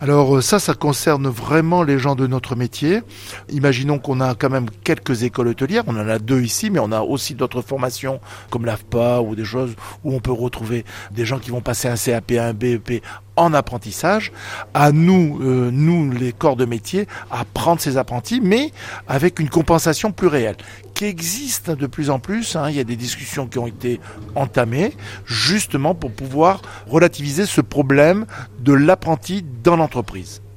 Alors ça concerne vraiment les gens de notre métier. Imaginons qu'on a quand même quelques écoles hôtelières, on en a 2 ici, mais on a aussi d'autres formations comme l'AFPA ou des choses où on peut retrouver des gens qui vont passer un CAP, un BEP en apprentissage. À nous, nous les corps de métier, à prendre ces apprentis, mais avec une compensation plus réelle, qui existe de plus en plus. Il y a des discussions qui ont été entamées, justement pour pouvoir relativiser ce problème de l'apprenti dans l'entreprise.